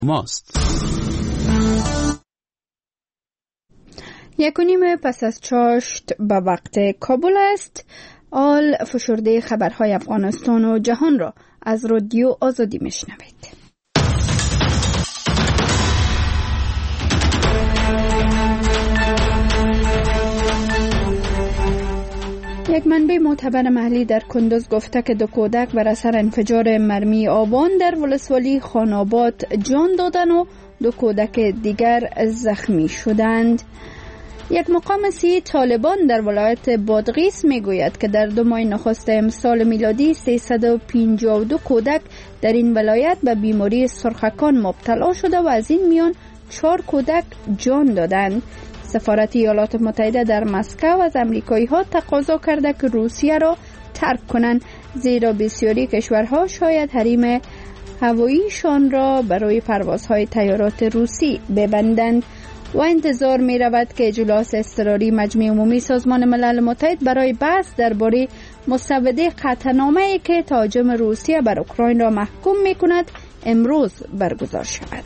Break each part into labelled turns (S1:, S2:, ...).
S1: ماست.
S2: 1:30 پس از چاشت به وقت کابل است. آل فشرده خبرهای افغانستان و جهان را از رادیو آزادی میشنوید. یک منبع معتبر محلی در کندوز گفته که 2 کودک بر اثر انفجار مرمی آبان در ولسوالی خاناباد جان دادند و 2 کودک دیگر زخمی شدند. یک مقام سی طالبان در ولایت بادغیس میگوید که در 2 ماه نخست امسال میلادی 352 کودک در این ولایت به بیماری سرخکان مبتلا شده و از این میان 4 کودک جان دادند. سفارت ایالات متحده در مسکو از امریکایی‌ها تقاضا کرده که روسیه را ترک کنند، زیرا بسیاری کشورها شاید حریم هواییشان را برای پروازهای طیارات روسی ببندند و انتظار می رود که اجلاس اضطراری مجمع عمومی سازمان ملل متحد برای بحث درباره مسوده قطعنامه‌ای که تهاجم روسیه بر اوکراین را محکوم می کند امروز برگزار شود.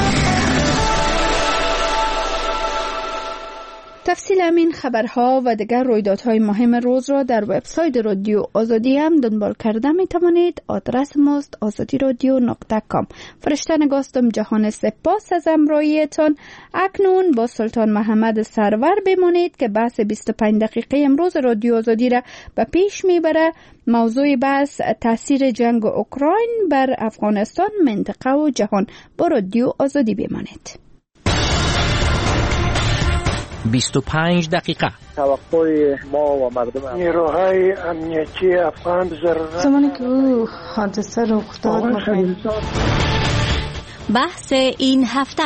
S2: تفصیل همین خبرها و دیگر رویدادهای مهم روز را در وبسایت رادیو آزادی هم دنبال کرده می توانید. آدرس ماست azadiradio.com. فرشته نگاستم جهان سپاس از همراهیتان. اکنون با سلطان محمد سرور بمانید که بحث 25 دقیقه امروز رادیو آزادی را به پیش میبره. موضوع بحث تاثیر جنگ اوکراین بر افغانستان، منطقه و جهان. با رادیو آزادی بمانید.
S3: 25 دقیقه.
S4: توقع ما و مردم
S5: نیروهای امنیتی افغان
S6: زمانی که او حادثه رخ داد
S7: بحث این هفته.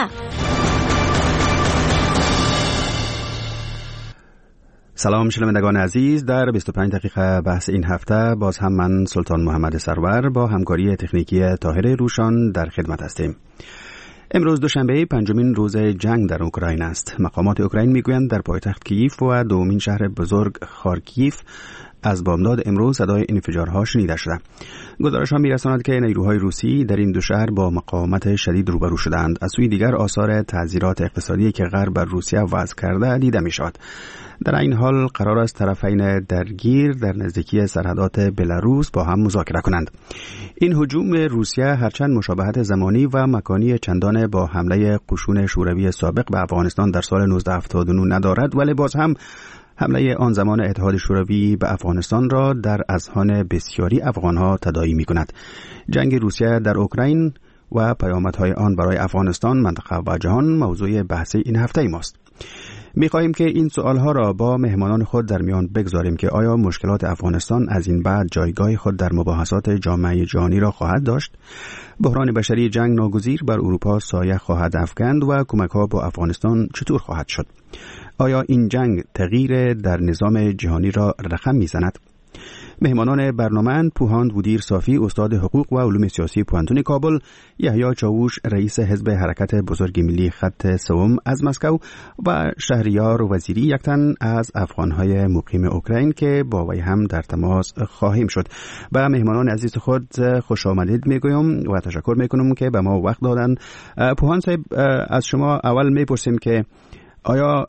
S1: سلام شنوندگان عزیز، در 25 دقیقه بحث این هفته باز هم من سلطان محمد سرور با همکاری تکنیکی طاهر روشان در خدمت هستیم. امروز دوشنبه 5مین روز جنگ در اوکراین است. مقامات اوکراین میگویند در پایتخت کییف و دومین شهر بزرگ خارکیف از بامداد امروز صدای انفجارها شنیده شده. گزارش‌ها می‌رساند که نیروهای روسی در این 2 شهر با مقاومت شدید روبرو شدند. از سوی دیگر آثار تعزیرات اقتصادی که غرب بر روسیه وضع کرده دیده می‌شود. در این حال قرار است طرفین درگیر در نزدیکی سرحدات بلاروس با هم مذاکره کنند. این هجوم روسیه هرچند مشابهت زمانی و مکانی چندان با حمله قشون شوروی سابق به افغانستان در سال 1979 ندارد، ولی باز هم حمله آن زمان اتحاد شوروی به افغانستان را در اذهان بسیاری افغانها تداعی می‌کند. جنگ روسیه در اوکراین و پیامدهای آن برای افغانستان، منطقه و جهان موضوع بحث این هفته ماست. می‌خواهیم که این سوالها را با مهمانان خود در میان بگذاریم که آیا مشکلات افغانستان از این بعد جایگاه خود در مباحثات جامعه جهانی را خواهد داشت؟ بحران بشری جنگ ناگزیر بر اروپا سایه خواهد افکند و کمک‌ها با افغانستان چطور خواهد شد؟ آیا این جنگ تغییر در نظام جهانی را رقم می‌زند؟ مهمانان برنامه پوهاند بودیر صافی، استاد حقوق و علوم سیاسی پوهنتون کابل، یحیی چاووش، رئیس حزب حرکت بزرگ ملی خط سوم از مسکو و شهریار وزیری، یک تن از افغانهای مقیم اوکراین که با وی هم در تماس خواهیم شد. و مهمانان عزیز خود خوش آمدید میگویم و تشکر میکنم که به ما وقت دادن. پوهاند صاحب، از شما اول میپرسیم که آیا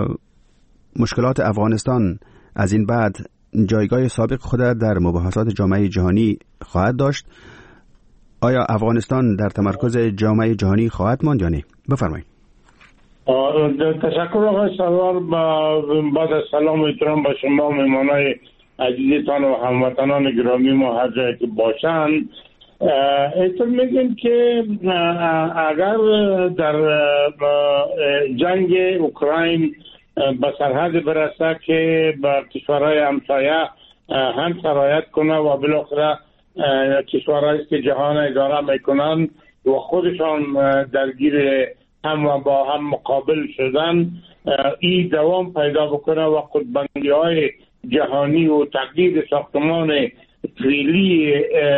S1: مشکلات افغانستان از این بعد جایگاه سابق خود در مباحثات جامعه جهانی خواهد داشت؟ آیا افغانستان در تمرکز جامعه جهانی خواهد ماند یا نه؟ بفرمایید.
S8: تشکر آقای سرور. بعد از سلام و احترام به شما مهمانای عزیزتان و هموطنان گرامی ما هر جایی که باشند، احتمال میگیم که اگر در جنگ اوکراین به سرحد برسه که به کشورهای همسایه هم سرایت کنه و بالاخره کشورهایی که جهان اداره میکنن و خودشان درگیر هم و با هم مقابل شدن، این دوام پیدا بکنه و خودبندی های جهانی و تقدید ساختمان فعلی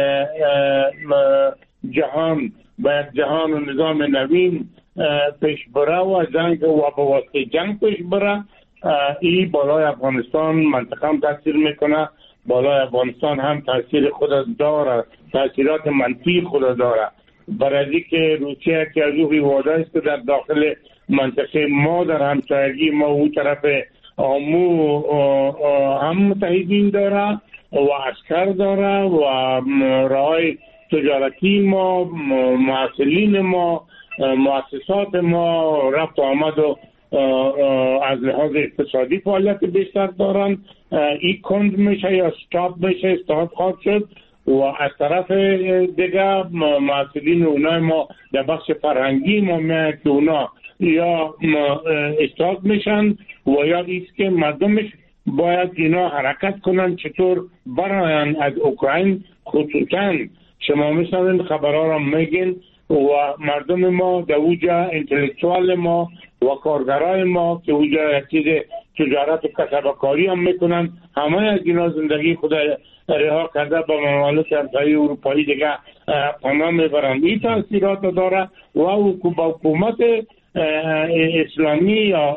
S8: جهان باید جهان و نظام نوین پیش بره و جنگ و به واسطه جنگ پیش بره. این بالای افغانستان منطقه هم تاثیر میکنه، بالای افغانستان هم تاثیر خود داره، تاثیرات منفی خود داره برای که روسیه که از او وعده است که در داخل منطقه ما در همسایگی ما او طرف آمو هم متحدین داره و عسکر داره و راهای تجارتی ما، معسلین ما، مؤسسات ما رفت آمد و از لحاظ اقتصادی فعالیت بیشتر دارن. این کند میشه یا استاپ میشه، استاپ خواهد شد و از طرف دیگه معسلین اونای ما در بخش فرهنگی ما میاد که اونا یا استاپ میشن و یا ایست که مردمش باید اینا حرکت کنن چطور براین از اوکراین. خصوصا شما میشنوین خبرها را میگین و مردم ما در اوجا انتلیکتوال ما و کارگرای ما که اوجا یک چیز تجارت و کسبکاری هم میکنن، همه از اینا زندگی خود رها کرده با ممالک همسایه اروپایی دیگه پناه میبرند. این تاثیرات داره و حکومت اسلامی یا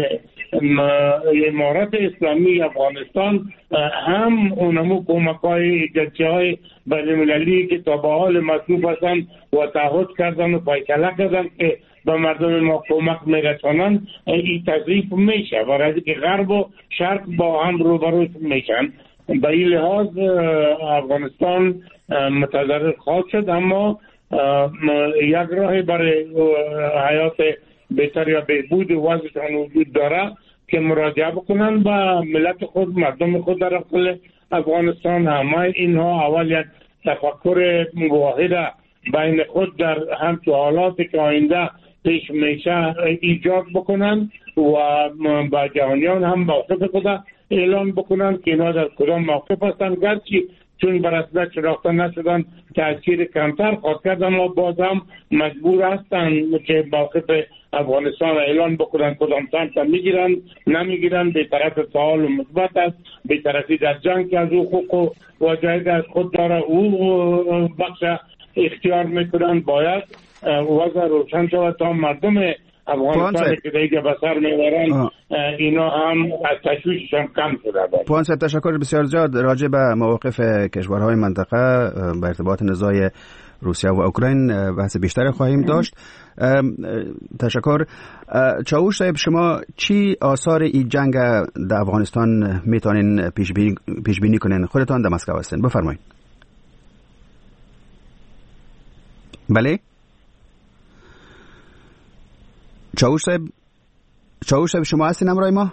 S8: امارت اسلامی افغانستان هم اونمو کمک‌های ایجادی‌های بین‌المللی که تا به حال مصروف هستند و تعهد کردن و فیصله کردن که به مردم ما کمک میرسانند، این تضعیف میشه برای که غرب و شرق با هم روبرو میشن. به این لحاظ افغانستان متضرر خواهد شد، اما یک راه برای حیات بهتر یا بهبود وضعشان وجود داره که مراجعه بکنن به ملت خود، مردم خود در داخل افغانستان. همه اینها اول یک تفکر واحد بین خود در همچون حالاتی که آینده پیش میشه ایجاد بکنن و با جهانیان هم موقف خود اعلان بکنن که اینا در کدام موقف هستن. گرچه چون برسده شناخته نشدن تاثیر کمتر خواهد کرد، اما باز هم مجبور هستن که موقف افغانستان اعلان بکنن کدام سمت میگیرن نمیگیرن. به طرف فعال و مثبت است، به طرفی در جنگ که از حقوق و جاید از خود داره او بخش اختیار میکنن. باید وضع روشن شود تا مردم افغانستان که دیگه بسر میبرن اینا هم از تشویششان کم شده.
S1: پوانسه تشکر بسیار زیاد. راجع به موقف کشورهای منطقه به ارتباط نزاع روسیه و اوکراین بحث بیشتر خواهیم داشت. تشکر. چاوش صاحب، شما چی آثار این جنگ در افغانستان میتونین پیش بینی کنین؟ خودتان در مسکو هستین، بفرمایید. بله چاوش صاحب شما هستین همراه ما؟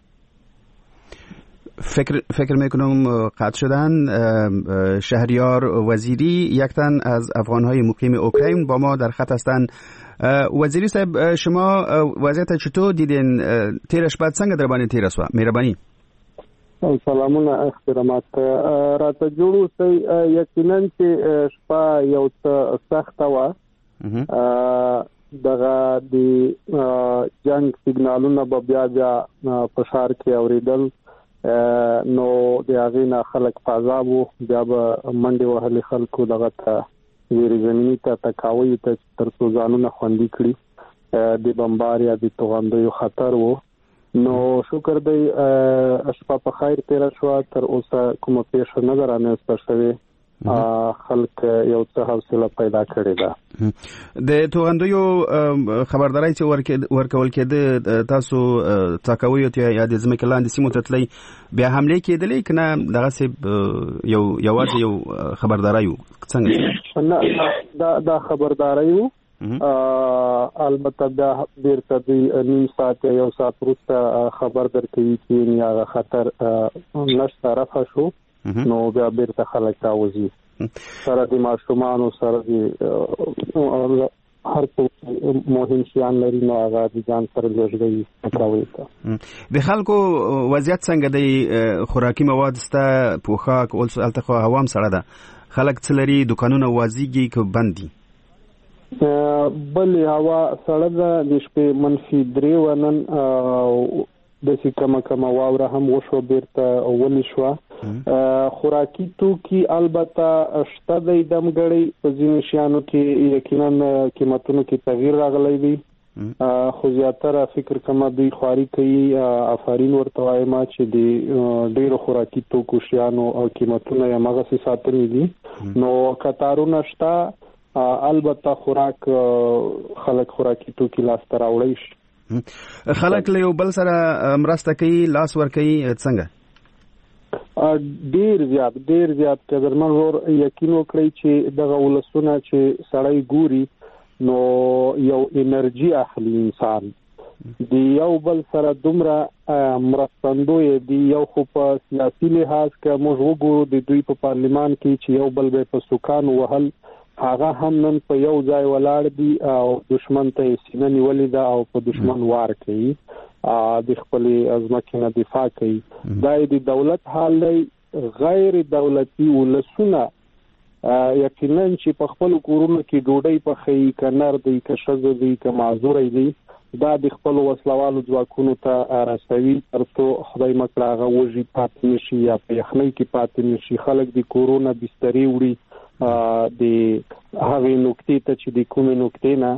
S1: فکر میکنم قطع شدن. شهریار وزیری یک تن از افغانهای مقیم اوکراین با ما در خط هستن. وزیری صاحب، شما وضعیت چطور دیدین؟ تیرش بعد څنګه در باندې تیر شو؟ مهرباني.
S4: سلامونه احترامات راته جوړو سي. یقینا چې شپه یو څه سخته و. دغه د جنگ سیګنالونه به بیا په ښار کې اوریدل، نو د هغې نه خلک په عذاب وو. بیا به منډې وهلې خلکو دغه ته ویرې زمیني ته تکاویو ته تر څو ځانونه خوندي کړي. د بمبار یا د توغندیو خطر وو. نو شکر دی شپه په خیر تېره شوه. تر اوسه کومه پیښه نه ده رامنځته شوې. خلک یو څه حوصله پیدا کړې ده.
S1: د توغندیو خبرداری چې ورکول کېده، تاسو تاکویو ته یا د ځمکې لاندې سیمو ته تلئ، بیا حملې کېدلې که نه دغسې یوازې یو خبرداری و؟ څنګه؟
S4: نه، دا خبرداری و. البته بیا بیرته د نیم ساعت یا یو ساعت وروسته خبر درکوي چې هغه خطر نشته، رفع شو. نو بیا بیرته خلک راوځي سره د ماشومانو سره د هر څه مهم شیان لري، نو هغه د ځان سره لږوي کوي.
S1: د خلکو وضعیت څنګه دی؟ خوراکي مواد سته، پوښاک اولسو هلته خو هوا هم سړه ده، خلک څه لري؟ دکانونه وازیږي که بند دي؟
S4: بلې هوا سړه ده. د شپې -3 و. نن داسې کمه واوره هم وشوه، بیرته ولې شوه. خوراکي توکي البته شته دی، دمګړی په ځینو شیانو کې یقینا قیمتونو کې تغییر راغلی دی، خو زیاتره فکر کوم دوی خواري کوي. آفرین ورته وایم چې د ډیرو خوراکي توکو شیانو او قیمتونه یې هغسې ساتلي دي. نو کتارونه شته، البته خوراک خلک خوراکي توکي لاس ته راوړي شي.
S1: خلک له یو بل سره مرسته کوي، لاس ور کوي څنګه؟
S4: ډیر زیات قدرمن ور یقین وکړي چې دغه ولسونه چې سړی ګوري نو یو انرژي اخلي انسان دی یو بل سره دومره مرستندوی دی. یو خو په سیاسي لحاظ که موږ وګورو د دوی په پارلیمان کې چې یو بل به په سوکان وهل، هغه هم نن په یو ځای ولاړ دي او دشمن ته سینه نیولې ده او په دشمن وار کوي، د خپل ځمکې نه دفاع کوي. دا د دولت حال دی. غیر دولتي ولسونه یقینا چې په خپل کورونو کې ډوډۍ پخوي، که نر دی که ښځه دی که معذوری دی، دا د خپل وسلوالو ځواکونو ته رسوي ترڅو خدای مکړه هغه وږي پاتې نشي یا په یخنۍ کې پاتې نشي. خلک د کورونه بسترې وړي د هغې نقطې ته چې د کومې نقطې نه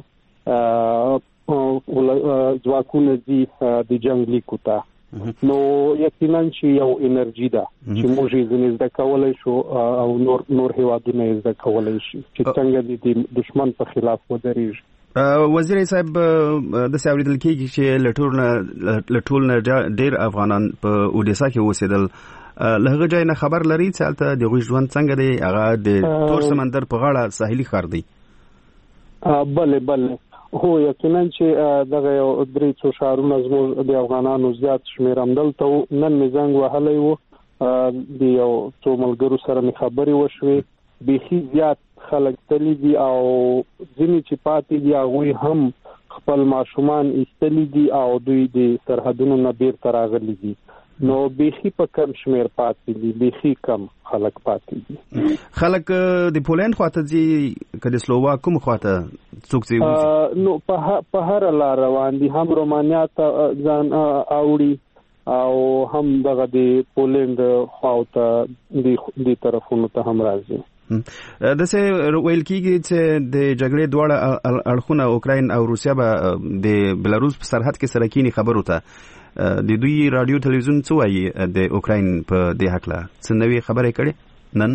S4: ځواکونه ځي د جنګ لیکو ته. نو یقینا چې یو انرژي ده چې موږ یې ځنې زده کولی شو او نور هیوادونه یې زده کولی شي چې څنګه د دشمن په خلاف ودرېږي.
S1: وزیر صاحب داسې اورېدل کېږي چې له ټول نه ډېر افغانان په اودیسا کې اوسېدل. له هغه ځای نه خبر لري چې هلته د هغوی ژوند څنګه دی؟ هغه د تور سمندر په غاړه ساحلي ښار دی.
S4: بله هو یقینا چې دغه یو 3 ښارونه زموږ د افغانانو زیات شمېر همدلته نن مې زنګ وهلی و، د یو څو ملګرو سره مې خبرې وشوې. بیخي زیات خلک تللی دي او ځینې چې پاتې دي هغوی هم خپل ماشومان ایستلی دي او دوی د سرحدونو نه بیرته راغلي دي. نو بیخي په کم شمېر پاتې دي، بیخي کم خلک پاتې دي.
S1: خلک د پولند خواته ځي که د سلوواک کوم خواته څوک ځي؟
S4: نو په هره لار روان دي، هم رومانیا ته ځان اوړي او هم دغه د پولند خواته د طرفونو ته هم راځي.
S1: داسې ویل کېږي چې د جګړې دواړه اړخونه اوکراین او روسیا به د بلاروس په سرحد کې سره کینی خبرو ته. د دوی رادیو تلویزیون څه وایي د اوکراین په دې هکله؟ څه نوې خبرې کړې نن؟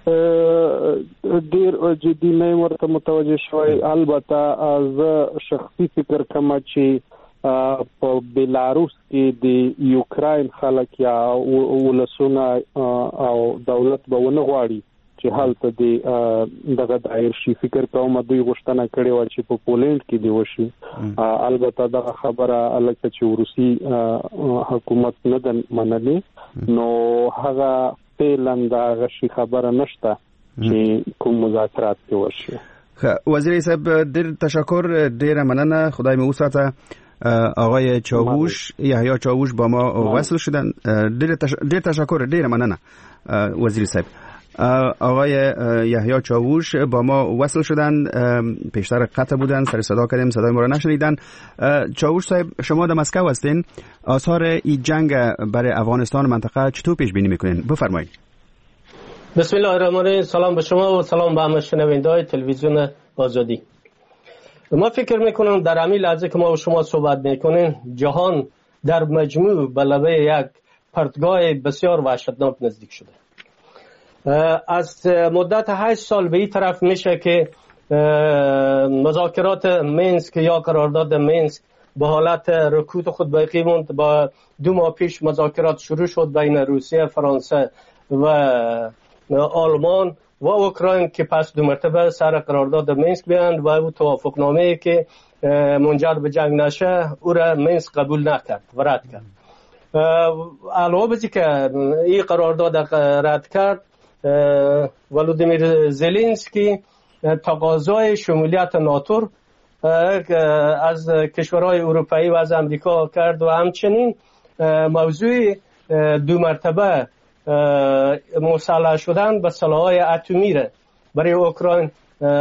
S4: ډیر جدي نه ورته متوجه شوی. البته زه شخصي فکر کوم چې په بلاروس کې د یوکراین خلک یا ولسونه او دولت به ونه غواړي چې هلته دغه دایر شي. فکر کوم دوی غوښتنه کړې و چې په پولند کې دی وشي. البته دغه خبره لکه چې روسي حکومت نه ده منلې، نو هغه فعلا دغه شي خبره نشته چې کوم مذاکرات کې وشي.
S1: وزیر صاحب ډېر تشکر، ډېره مننه، خدای مو وساته. آقای چاووش یحیی چاووش با ما وصل شدن. ډېر تشکر، ډېره مننه وزیر صاحب. آقای یحیی چاووش با ما وصل شدن، پیشتر قطع بودن، سر صدا کردیم، صدای ما را نشنیدن. چاووش صاحب شما در مسکو هستین، آثار این جنگ برای افغانستان و منطقه چطور پیش بینی میکنین؟ بفرمایید.
S9: بسم الله الرحمن الرحیم. سلام به شما و سلام به همه شنونده‌های تلویزیون آزادی. ما فکر میکنم در همین لحظه که ما و شما صحبت میکنیم جهان در مجموع به لبه یک پرتگاه بسیار وحشتناک نزدیک شده. از مدت 8 سال به این طرف میشه که مذاکرات مینسک یا قرارداد مینسک به حالت رکود خود باقی موند. با 2 ماه پیش مذاکرات شروع شد بین روسیه، فرانسه و آلمان و اوکراین که پس 2 مرتبه سر قرارداد مینسک بیاند و او توافقنامه‌ای که منجر به جنگ نشه او را مینسک قبول نکرد و رد کرد. علاوه بر که این قرارداد رد کرد، ولودیمیر زلنسکی تقاضای شمولیت ناتو از کشورهای اروپایی و از امریکا کرد و همچنین موضوع 2 مرتبه مسلح شدن به سلاح‌های اتمی را برای اوکراین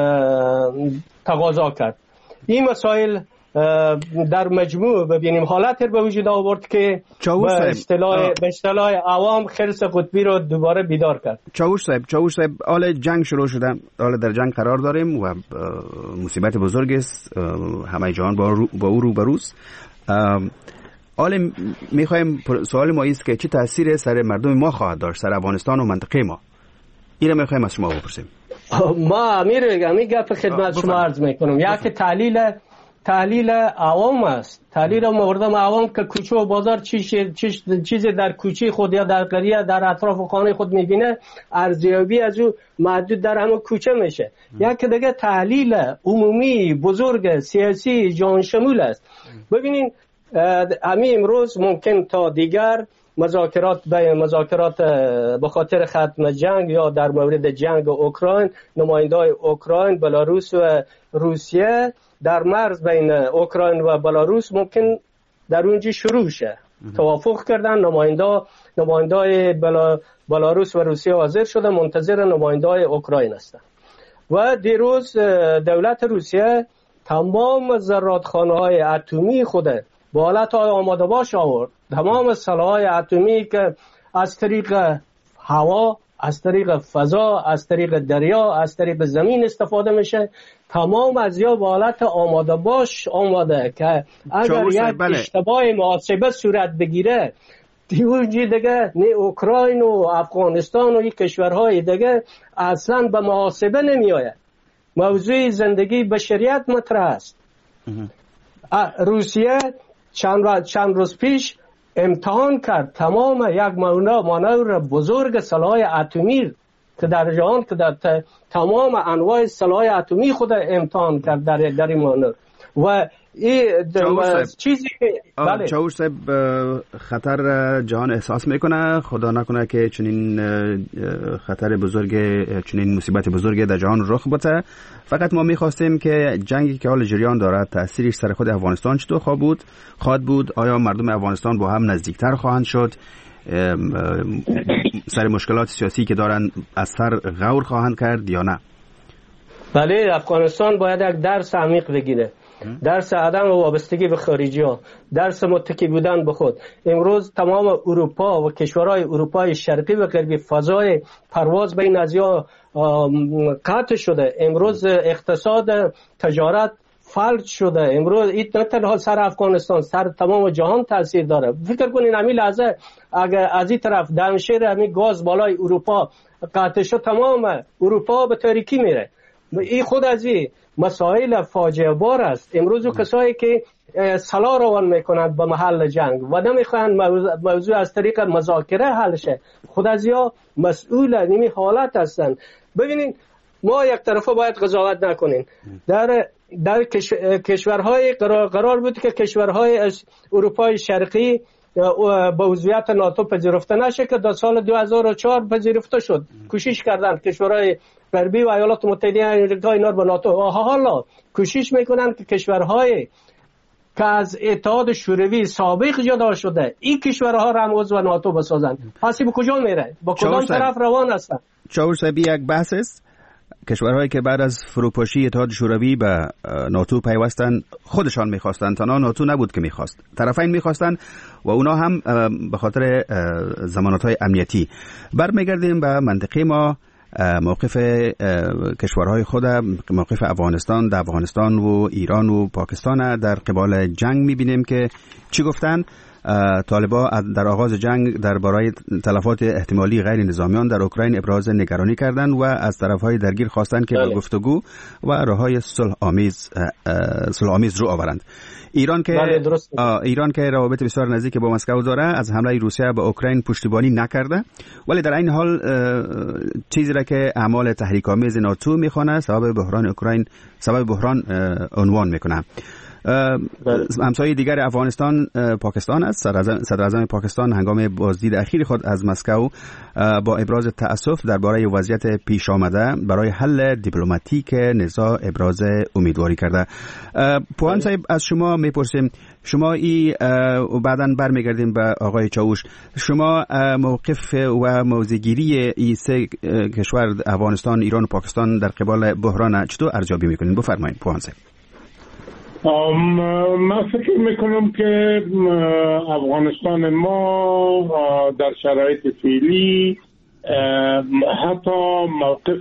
S9: تقاضا کرد. این مسائل در مجموع ببینیم حالت به وجود آورد که به اصطلاح عوام خرس قطبی رو دوباره بیدار کرد.
S1: چاووش صاحب حال جنگ شروع شده، حال در جنگ قرار داریم و مصیبت بزرگ است، همه جهان با او روبروست. حالا میخوایم سوال ما است که چه تأثیر سر مردم ما خواهد داشت، سر افغانستان و منطقه ما؟ این را میخوایم از شما بپرسیم.
S9: ما امیر گپ خدمت شما عرض میکنم. یک تحلیل عوام است، تحلیل مردم عوام که کوچه و بازار چیزی در کوچه خود یا در قریه در اطراف خانه خود میبینه، ارزیابی از او محدود در همون کوچه میشه. یک دیگه تحلیل عمومی بزرگ سیاسی جهان شمول است. ببینین همین امروز ممکن تا دیگر مذاکرات به خاطر ختم جنگ یا در مورد جنگ اوکراین، نماینده‌های اوکراین، بلاروس و روسیه در مرز بین اوکراین و بلاروس ممکن در اونجا شروع شه. توافق کردن، نماینده‌های بلاروس و روسیه حاضر شده، منتظر نماینده‌های اوکراین هستند. و دیروز دولت روسیه تمام زرادخانه‌های اتمی خود با حالت آماده باش آورد. تمام سلاح‌های اتمی که از طریق هوا، از طریق فضا، از طریق دریا، از طریق زمین استفاده میشه، تمام از یا با حالت آماده باش آماده که اگر یک اشتباه محاسبه صورت بگیره دیگه نه اوکراین و افغانستان و این کشورهای دیگه اصلا به محاسبه نمی آید. موضوع زندگی بشریت مطرح است. روسیه چند روز پیش امتحان کرد تمام یک مانور بزرگ سلاح اتمی که در جهان که در تمام انواع سلاح اتمی خود امتحان کرد در این مانور. و این چیزی
S1: بله چاوش صاحب خطر جهان احساس میکنه، خدا نکنه که چنین خطر بزرگ، چنین مصیبت بزرگ در جهان رخ بده. فقط ما میخواستیم که جنگی که حال جریان دارد تأثیرش سر خود افغانستان چطور خواهد بود؟ آیا مردم افغانستان با هم نزدیکتر خواهند شد؟ سر مشکلات سیاسی که دارن از سر غور خواهند کرد یا نه؟
S9: بله، افغانستان باید یک درس عمیق بگیره، درس عدم وابستگی به خارجی ها، درس متکی بودن به خود. امروز تمام اروپا و کشورهای اروپای شرقی و غربی فضای پرواز بین آسیا قطع شده. امروز اقتصاد تجارت فلج شده. امروز این نه تنها سر افغانستان، سر تمام جهان تاثیر داره. فکر کنین همین لحظه اگر از این طرف دمشیر همین گاز بالای اروپا قطع شد، تمام اروپا به تاریکی میره. این خود از این مسائل فاجعه بار است. امروز کسایی که سلاح روان میکنند به محل جنگ و نمیخواهند موضوع از طریق مذاکره حل شه، خود از یا مسئول نمی حالت هستند. ببینین ما یک طرفه باید قضاوت نکنین. در کشورهای قرار بود که کشورهای از اروپای شرقی به عضویت ناتو پذیرفته نشه که در سال 2004 پذیرفته شد. کوشش کردند کشورهای غربی و ایالات متحده آمریکا اینا به ناتو. حالا کوشش میکنند که کشورهای که از اتحاد شوروی سابق جدا شده این کشورها را هم عضو ناتو بسازند. پس به کجا میره؟ با کدام طرف روان هستند؟
S1: چاور صاحب یک بحث است. کشورهایی که بعد از فروپاشی اتحاد شوروی به ناتو پیوستن خودشان میخواستن، تنها ناتو نبود که میخواست، طرفین میخواستن و اونا هم به خاطر ضمانت‌های امنیتی. برمیگردیم به منطقه ما. موقف کشورهای خود، موقف افغانستان، در افغانستان و ایران و پاکستان در قبال جنگ میبینیم که چی گفتن. طالبان در آغاز جنگ درباره تلفات احتمالی غیر نظامیان در اوکراین ابراز نگرانی کردند و از طرفهای درگیر خواستند که به گفتگو و راههای صلح آمیز رو آورند. ایران که روابط بسیار نزدیک با مسکو داره، از حمله روسیه به اوکراین پشتیبانی نکرده، ولی در این حال چیزی را که اعمال تحریک‌آمیز ناتو میخوانه سبب بحران عنوان میکنه. همسایه دیگر افغانستان پاکستان است. صدر اعظم پاکستان هنگام بازدید اخیر خود از مسکو با ابراز تأسف درباره وضعیت پیش آمده برای حل دیپلماتیک نزاع ابراز امیدواری کرده. پوان صاحب از شما میپرسیم، شما بعداً برمیگردیم به آقای چاوش، شما موقف و موضع‌گیری این سه کشور افغانستان، ایران و پاکستان در قبال بحران چطور ارزیابی میکنین؟ بفرمایید پوان صاحب.
S8: من فکر میکنم که افغانستان ما در شرایط فعلی حتی موقف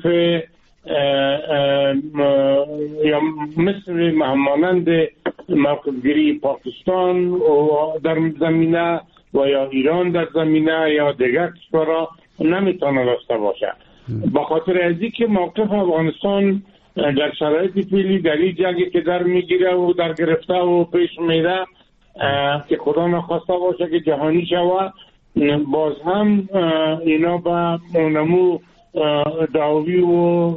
S8: یا مثل مانند موقفگیری پاکستان در زمینه و یا ایران در زمینه یا دیگر کشورها نمیتونه داشته باشه. با خاطر ازی که موقف افغانستان در شرایط فعلی در این جنگی که در میگیره و در گرفته و پیش میره که خدا نخواسته باشه که جهانی شود، باز هم اینا به نمو دعوی و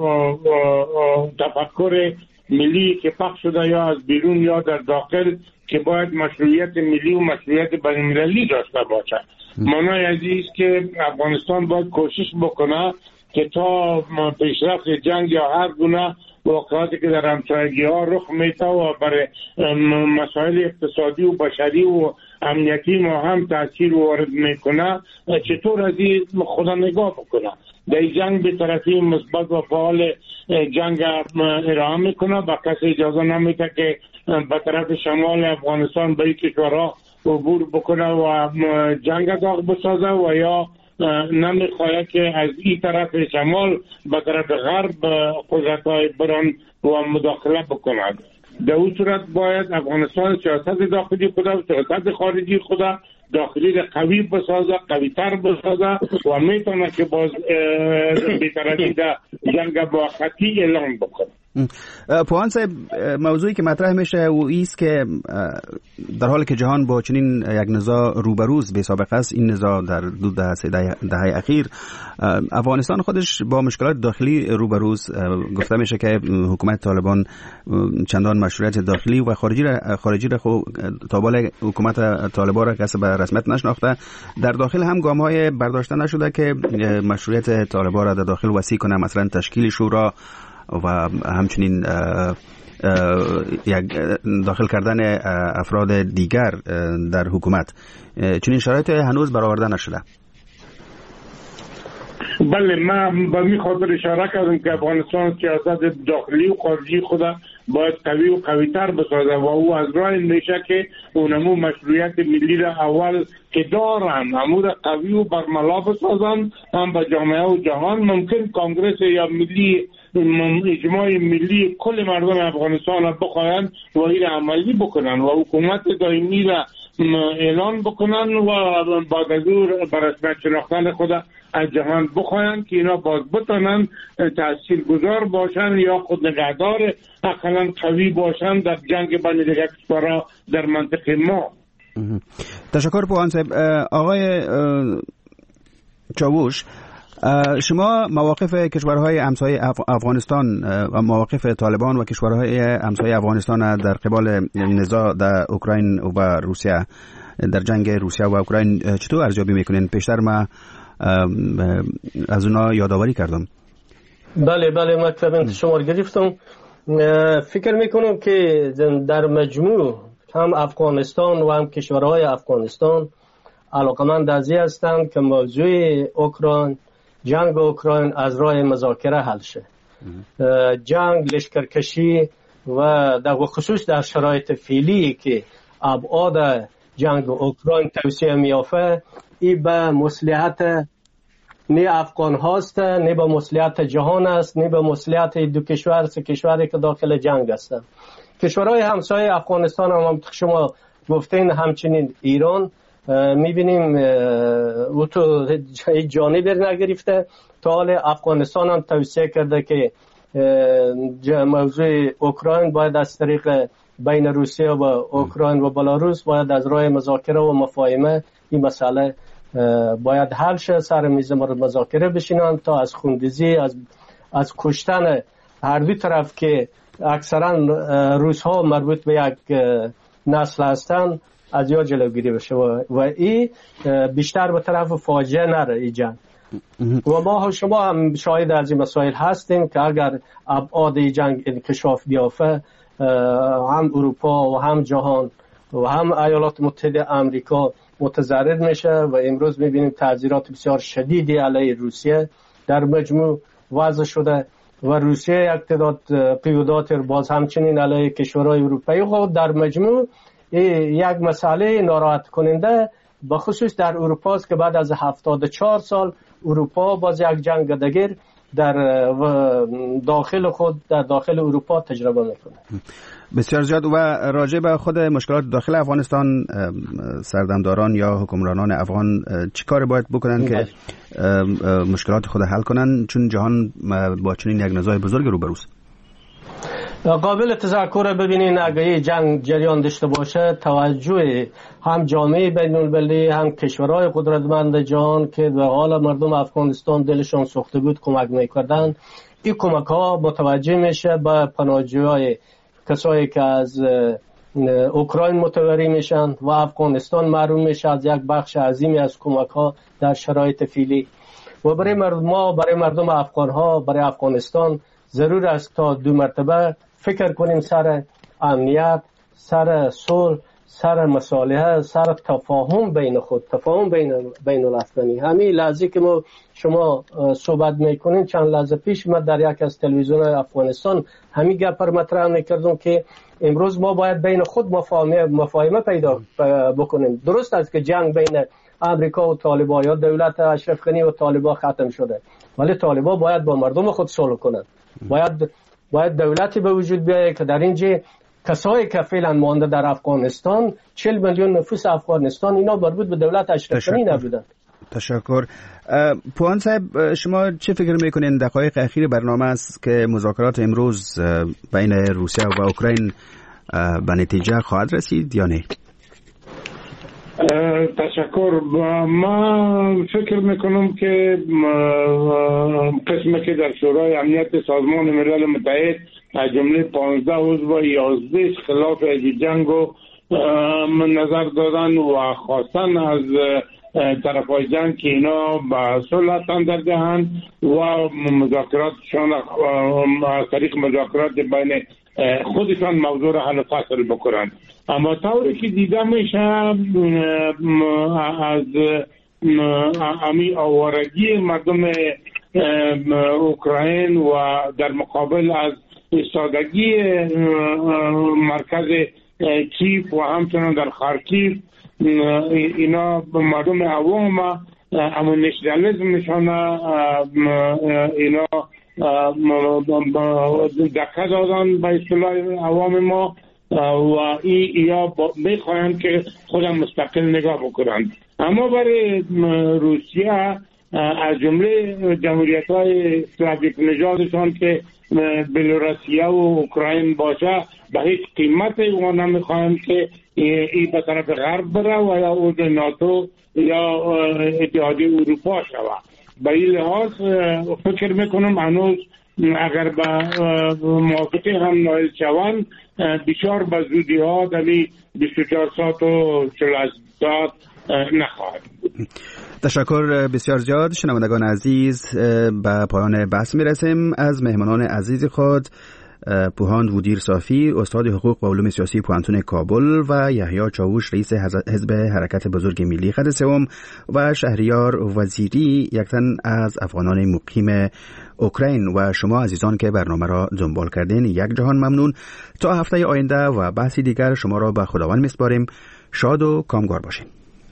S8: تفکر ملی که پخش شده یا از بیرون یا در داخل که باید مشروعیت ملی و مشروعیت بین‌المللی داشته باشه. معنای عزیز که افغانستان باید کوشش بکنه که تا پیشرفت جنگ یا هر گونه واقعاتی که در همسایگی ها رخ میده و برای مسائل اقتصادی و بشری و امنیتی ما هم تاثیر وارد میکنه، چطور از این خدا نگاه بکنه. در جنگ به طرفی مثبت و فعال جنگ ارائه میکنه، با کسی اجازه نمیده که به طرف شمال افغانستان به این کشورها عبور بکنه و جنگ داغ بسازه و یا نمیخواهد که از این طرف شمال به طرف غرب قدرت‌های بران و مداخله بکند. در اون صورت باید افغانستان سیاست داخلی خود و سیاست خارجی خود داخلی قوی بسازه، قوی تر بسازه و میتونه که باز بی‌طرفی در جنگ موقتی اعلام بکنه.
S1: پوان صاحب، موضوعی که مطرح میشه و ایست که در حالی که جهان با چنین یک نزاع روبروز به سابقه است، این نزاع در دو دهه اخیر افغانستان خودش با مشکلات داخلی روبروز گفته میشه که حکومت طالبان چندان مشروعیت داخلی و خارجی را تا بالا حکومت طالبان را کسی به رسمیت نشناخته. در داخل هم گام‌های برداشته نشده که مشروعیت طالبان را در داخل وسیع کنه، مثلا تشکیل شورا و همچنین یک داخل کردن افراد دیگر در حکومت. چنین شرایط هنوز برآورده نشده.
S8: بله، من به می خاطر اشاره کردم که افغانستان سیاست داخلی و خارجی خود باید قوی و قوی‌تر بسازه و او از راه میشه که اونمو مشروعیت ملی را اول که دارن همو را قوی و برملا بسازن، هم به جامعه و جهان ممکن کانگرس یا ملی اجماع ملی کل مردم افغانستان را بخواهند و این عملی بکنن و حکومت دائمی را اعلان بکنن و بعد از اون بر رسمیت شناختن خود از جهان بخواهند که اینا باز بتونن تاثیرگذار باشن یا خود نگهدار اقلا قوی باشن در جنگ بین دیگر کشورها در منطقه ما.
S1: تشکر پوان صاحب. آقای چاوش، شما مواقف کشورهای همسایه افغانستان و مواقف طالبان و کشورهای همسایه افغانستان در قبال نزاع در اوکراین و روسیه، در جنگ روسیه و اوکراین چطور ارزیابی میکنین؟ پیشتر ما از اونا یادآوری کردم.
S9: بله مطلب شما گرفتم. فکر میکنم که در مجموع هم افغانستان و هم کشورهای افغانستان علاقمند از این هستند که موضوع اوکراین، جنگ اوکراین از راه مذاکره حل شه. جنگ، لشکرکشی و در خصوص در شرایط فعلی که ابعاد جنگ اوکراین توسعه میافته، این به مصلحت نه افغان هاست، نه به مصلحت جهان است، نه به مصلحت دو کشور سه کشوری که داخل جنگ هستند. کشورهای همسایه افغانستان هم شما گفتین، همچنین ایران میبینیم او تو جانب نگرفته. تا حال افغانستان هم توصیه کرده که موضوع اوکراین باید از طریق بین روسیه و اوکراین و بلاروس باید از راه مذاکره و مفاهمه این مسئله باید حل شه، سر میز مذاکره بشینن تا از خوندزی، از کشتن هر دو طرف که اکثرا روس ها مربوط به یک نسل هستند از یا جلوگیری بشه و این بیشتر به طرف فاجعه نره ای جنگ. و ما شما هم شاهد از این مسائل هستیم که اگر ابعاد جنگ انکشاف بیافته، هم اروپا و هم جهان و هم ایالات متحده آمریکا متضرر میشه و امروز میبینیم تعذیرات بسیار شدیدی علیه روسیه در مجموع وضع شده و روسیه یک تعداد قیودات باز همچنین علیه کشورهای اروپایی خود در مجموع یک مسئله ناراحت کننده بخصوص در اروپا است که بعد از 74 سال اروپا باز یک جنگ دگر در داخل خود در داخل اروپا تجربه میکنه.
S1: بسیار زیاد. و راجع به خود مشکلات داخل افغانستان، سردمداران یا حکمرانان افغان چی کار باید بکنن که مشکلات خود حل کنن، چون جهان با چنین یک نزاع بزرگ روبروست؟
S9: قابل تذکر ببینین اگه جنگ جریان داشته باشه، توجه هم جامعه بین المللی هم کشورهای قدرتمند جهان که به حال مردم افغانستان دلشان سوخته بود کمک میکردن، این کمک ها متوجه میشه به پناهجویای کسایی که از اوکراین متوری میشن و افغانستان محروم میشه از یک بخش عظیمی از کمک ها در شرایط فعلی. و برای مردم افغان ها، برای افغانستان ضرور است تا 2 مرتبه فکر کنیم سر امنیت، سر صلح، سر مصالحه، سر تفاهم بین خود، تفاهم بین الافغانی. همین لحظه که شما صحبت میکنین، چند لحظه پیش من در یک از تلویزیون افغانستان همین گپ را مطرح میکردم که امروز ما باید بین خود مفاهمه پیدا بکنیم. درست است که جنگ بین امریکا و طالبان یا دولت اشرف غنی و طالبان ختم شده، ولی طالبان باید با مردم خود صلح کنند. باید دولتی به وجود بیاید که در اینجا کسایی که فعلا مانده در افغانستان، 40 میلیون نفوس افغانستان، اینا مربوط به دولت اشرف غنی نبودن.
S1: تشکر. پوهان صاحب، شما چه فکر میکنین دقایق اخیر برنامه است که مذاکرات امروز بین روسیه و اوکراین به نتیجه خواهد رسید یا نه؟
S8: تشکر. ما فکر میکنم که قسمی که در شورای امنیت سازمان ملل متحد از جمله 15 عضو و 11 خلاف جنگو نظر دادن و خواستن از طرفای جنگ که اینا به صلح تندر دهند و مذاکراتشان از طریق مذاکرات بین خودشان موضوع را حل فصل بکنند. اما طوری که دیده میشه از امی آوارگی مردم اوکراین و در مقابل از ایستادگی مرکز کیف و همچنان در خارکیف، اینا مردم عوام اما نشنالیسم نشانه اینا دکه دادن به اصطلاح عوام ما و یا میخواهند که خودم مستقل نگاه بکنند. اما برای روسیه از جمله جمهوریت‌های اسلاویک نژادشان که بلاروسیه و اوکراین باشه به هیچ قیمت اونا نمیخواهند که این به طرف غرب بره و یا عضو ناتو یا اتحادیه اروپا شود. به این لحاظ فکر میکنم هنوز اگر به موافقه هم نایل شوند بسیار به زودی ها در 24 ساعت و 48 ساعت نخواهد.
S1: تشکر بسیار زیاد. شنوندگان عزیز، به پایان بحث میرسیم. از مهمانان عزیز خود پوهاند وودیر صافی، استاد حقوق و علوم سیاسی پوهنتون کابل و یحیی چاوش، رئیس حزب حرکت بزرگ ملی خط سوم و شهریار وزیری، یک تن از افغانان مقیم اوکراین و شما عزیزان که برنامه را دنبال کردین، یک جهان ممنون. تا هفته آینده و بحثی دیگر شما را به خداوند میسپاریم. شاد و کامگار باشین.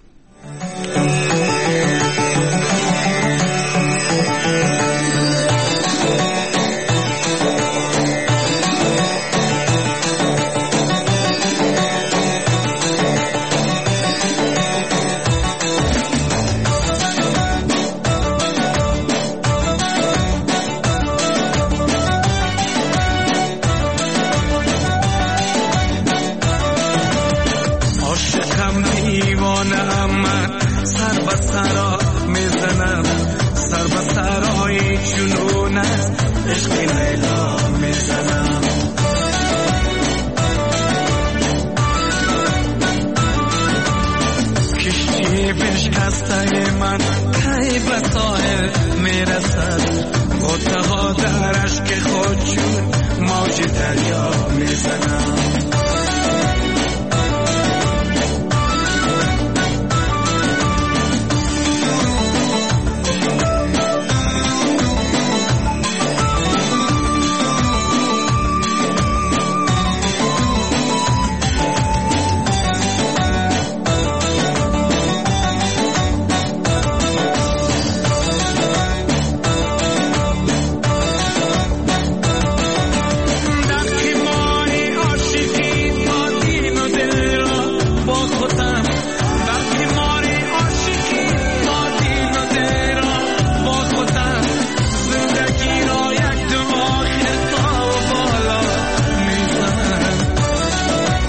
S10: من کی به ساحل میرسد، غوطه ها در اشک خود چون موج دریا میزنم.